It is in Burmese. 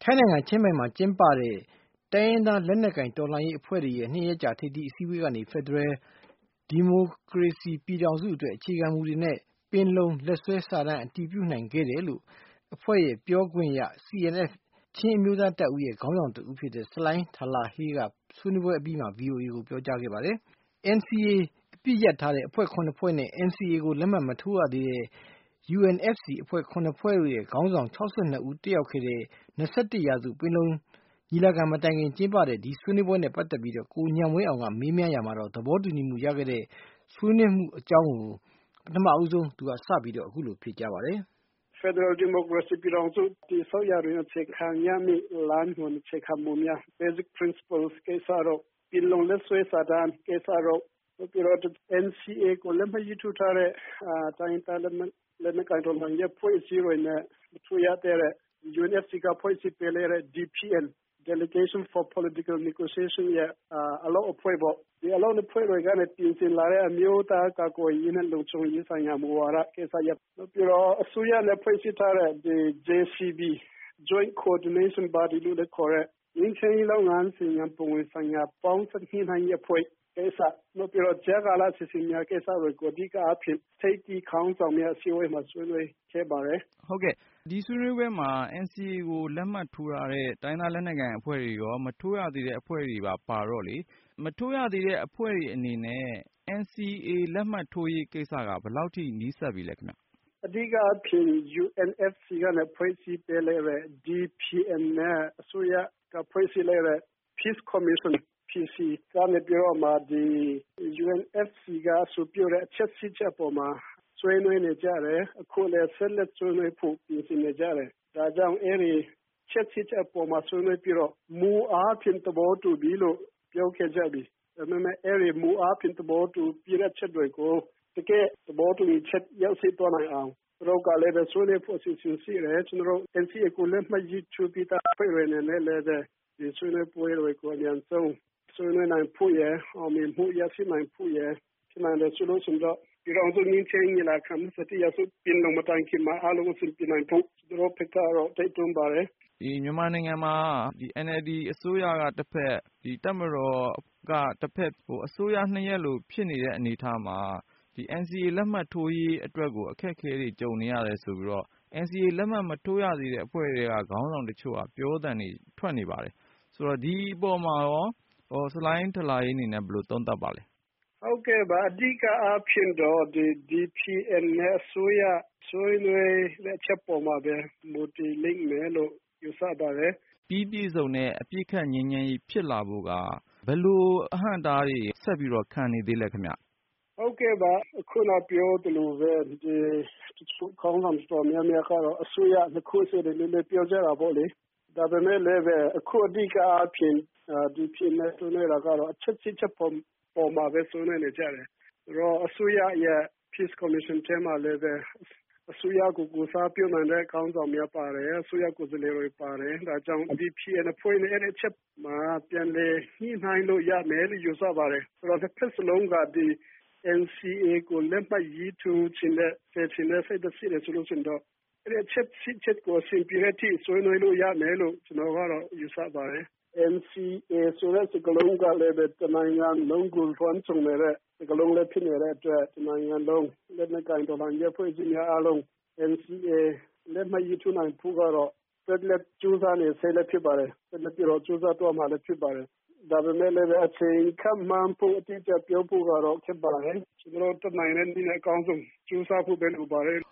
ထိုင်းနိုင်ငံချင်းမိုင်မှာကျင်းပတဲ့တိုင်းရင်းသားလက်နက်ကိုင်တော်လှန်ရေးအဖွဲ့တွေရဲ့2 ရက်ကြာထိပ်သီးအစည်းအဝေးကနေဖက်ဒရယ်ဒီမိုကရေစီပြည်ထောင်စုအတွက်အခြေခံမူတွေနဲ့ပင်လုံလက်စွဲစာတမ်းအတည်ပြုနိုင်ခဲ့တယ်လို့အဖွဲ့ရဲ့ပြောခွင့်ရ CNF ချင်းအမျိုးသားတပ်ဦးရဲ့ခေါင်းဆောင်တဦးဖြစ်တဲ့ဆလိုင်းထလာဟေးကဆွေးနွေးပွဲအပြီးမှာ VOA ကိုပြောကြားခဲ့ပါတယ်။ NCA အပစ်ရပ်ထားတဲ့အဖွဲ့7ဖွဲ့နဲ့ NCA ကိုလက်မှတ်မထိုးရသေးတဲ့ UNFC အဖွဲ့7ဖွဲ့တို့ရဲ့ခေါင်းဆောင်62ဦးတက်ရောက်ခဲ့တဲ့21ရာစုပင်လုံညီလာခံမတိုင်ခင်ကျင်းပတဲ့ဒီဆွေးနွေးပွဲနဲ့ပတ်သက်ပြီးကိုဉာဏ်ဝင်းအောင်ကမေးမြန်းရာမှာသဘောတူညီမှုရခဲ့တဲ့ဆွေးနွေးမှုအကြောင်းကိုပထမဦးဆုံးသူကစပြီးအခုလိုဖြေကြားပါတယ်။ Federal Democracy ပြည်ထောင်စုတည်ဆောက်ရတဲ့အခြေခံရမည့်လမ်းညွှန်အခြေခံမူများ Basic Principles ကိစ္စတို့ပင်လုံလက်စွဲစာတမ်းကိစ္စတို့ပြီးတော့ NCA ကိုလက်မှတ်ရေးထိုးထားတဲ့တိုင်းရင်းသားလက်နက်ကိုင်တော်လှန်ရေးအဖွဲ့အစည်းတွေနဲ့မထိုးရသေးတဲ့ UNFC ကဖွဲ့စည်းပေးတဲ့ DPN Delegation for Political Negotiation ရဲ့အလုပ်အဖွဲ့ပေါ့ဒီအလုပ်အဖွဲ့တွေကနေပြင်ဆင်လာတဲ့အမျိုးသားကာကွယ်ရေးနဲ့လုံခြုံရေးဆိုင်ရာမူဝါဒကိစ္စရပ်ပြီးတော့အစိုးရနဲ့ဖွဲ့စည်းထားတဲ့ JCB Joint Coordination Body လို့လည်းခေါ်တဲ့ငြိမ်းချမ်းရေးလုပ်ငန်းစဉ်ပုံဝင်ဆိုင်ရာပေါင်းစပ်ညှိနှိုင်းရေးအဖွဲ့ကိစ္စပြီးတော့ကြားကာလအစီအစဉ်များကိစ္စတွေကိုအဓိကအားဖြင့်ထိပ်သီးခေါင်းဆောင်များအစည်းအဝေးမှာဆွေးနွေးခဲ့ပါတယ်။ဟုတ်ကဲ့ဒီဆွေးနွေးပွဲမှာ NCA ကိုလက်မှတ်ထိုးထားတဲ့တိုင်းသားလက်နက်ကိုင်အဖွဲ့တွေရောမထိုးရသေးတဲ့အဖွဲ့တွေပါတော့လေမထိုးရသေးတဲ့အဖွဲ့တွေအနေနဲ့ NCA လက်မှတ်ထိုးရေးကိစ္စကဘယ်လောက်ထိနီးစပ်ပြီလဲခင်ဗျ။အဓိကအားဖြင့် UNFC ကနေဖွဲ့စည်းပေးတဲ့ DPN နဲ့အစိုးရကဖွဲ့စည်းလိုက်တဲ့ Peace Commission PC ကနေပြီးတော့မှဒီ UNFC ကအဆိုပြုတဲ့အချက်7ချက်ပေါ်မှာဆွေးနွေးနေကြတယ်အခုလည်းဆက်လက်ဆွေးနွေးဖို့ပြင်ဆင်နေကြတယ်ဒါကြောင့်အဲဒီချက်7ပေါ်မှာဆွေးနွေးပြီးတော့မူအားဖြင့်သဘောတူပြီလို့ပြောခဲ့ကြပြီဒါပေမဲ့အဲဒီမူအားဖြင့်သဘောတူပြီးတဲ့ချက်တွေကိုတကယ်သဘောတူချက်ရောက်ရှိသွားနိုင်အောင်တို့ကလည်းဆွေးနွေးဖို့အစီအစဉ်ရှိတယ်ကျွန်တော်တို့ NCA ကိုလက်မှတ်ရေးထိုးပြီးသားဖွဲ့ရနေလည်းဒီဆွေးနွေးပွဲတွေကိုအများဆုံးဆွေးနွေးနိုင်ဖို့ရအောင်မြင်မှုရရှိနိုင်ဖို့ရဖြစ်နိုင်တယ်ဆိုလို့ဆိုတော့ပြည်တော်စုငင်းချင်းညီလာခံစတိရစုပြင်လုံးမတိုင်ခင်မှာအားလုံးအဆင်ပြေနိုင်ဖို့တို့ဖက်ကတော့တိုက်တွန်းပါတယ်ဒီမြန်မာနိုင်ငံမှာဒီ NLD အစိုးရကတစ်ဖက်ဒီတပ်မတော်ကတစ်ဖက်အစိုးရ2ရပ်လို့ဖြစ်နေတဲ့အနေအထားမှာဒီ NCA လက်မှတ်ထိုးရေးအတွက်ကိုအခက်အခဲတွေကြုံနေရတယ်ဆိုပြီးတော့ NCA လက်မှတ်မထိုးရသေးတဲ့အဖွဲ့တွေကခေါင်းဆောင်တချို့ကပြောသံတွေထွက်နေပါတယ်ဆိုတော့ဒီအပေါ်မှာရောဆလိုင်းထလာရေးအနေနဲ့ဘယ်လိုသုံးသပ်ပါလဲဟုတ်ကဲ့ပါအဓိကအားဖြင့်တော့ဒီ DPN နဲ့အစိုးရဆွေးနွေးတဲ့ချက်ပေါ်မှာပဲမူတည်လိမ့်မယ်လို့ယူဆပါတယ်ပြီးပြည့်စုံတဲ့အပြည့်ခတ်ငြိမ်းချမ်းရေးဖြစ်လာဖို့ကဘယ်လိုအဟန့်အတားတွေဆက်ပြီးတော့ခံနေသေးလဲခင်ဗျဟုတ်ကဲ့ပါအခုနပြောသလိုပဲဒီခေါင်းဆောင်တော်များများကတော့အစိုးရနှစ်ခုစီတယ်လည်းပြောကြတာပေါ့လေဒါပေမဲ့လည်းပဲအခုအဓိကအားဖြင့်ဒီဖြစ်နေဆွေးနွေးတာကတော့အချက်7ချက်ပေါ်မှာပဲဆွေးနွေးနေကြတယ်တော့အစိုးရရဲ့ Peace Commission ထဲမှာလည်းပဲအစိုးရကိုစားပြုနိုင်တဲ့ခေါင်းဆောင်များပါတယ်အစိုးရကိုယ်စားလှယ်တွေပါတယ်ဒါကြောင့် DPN အဖွဲ့နဲ့အဲ့ဒီချက်မှာပြန်လည်ညှိနှိုင်းလို့ရမယ်လို့ယူဆပါတယ်ဆိုတော့တစ်ဖက်စလုံးကဒီ NCA ကိုလက်မှတ်ရေးထိုးခြင်းနဲ့စိတ်ရှိတယ်ဆိုလို့ရှိရင်တော့အဲ့ဒီချက်ကိုအစဉ်ပြေတဲ့အထိဆွေးနွေးလို့ရမယ်လို့ကျွန်တော်ကတော့ယူဆပါတယ် NCA ဆိုတဲ့စကားလုံးကလည်းတနိုင်ငံလုံးကိုလွှမ်းခြုံနေတဲ့စကားလုံးလည်းဖြစ်နေတဲ့အတွက်တနိုင်ငံလုံးလက်နက်ကိုင်တော်လှန်ရေးအဖွဲ့အစည်းများအားလုံး NCA လက်မှတ်ရေးထိုးနိုင်ဖို့ကတော့ဆက်လက်ကြိုးစားနေဆဲလည်းဖြစ်ပါတယ်ဆက်လက်ပြီးတော့ကြိုးစားသွားမှာလည်းဖြစ်ပါတယ်ဒါပေမဲ့လည်းအချိန်ခန့်မှန်းဖို့အတိအကျပြောဖို့ကတော့ခက်ပါတယ်ကျွန်တော်တို့တနိုင်တဲ့နည်းနဲ့အကောင်းဆုံးကြိုးစားဖို့ပဲလိုပါတယ်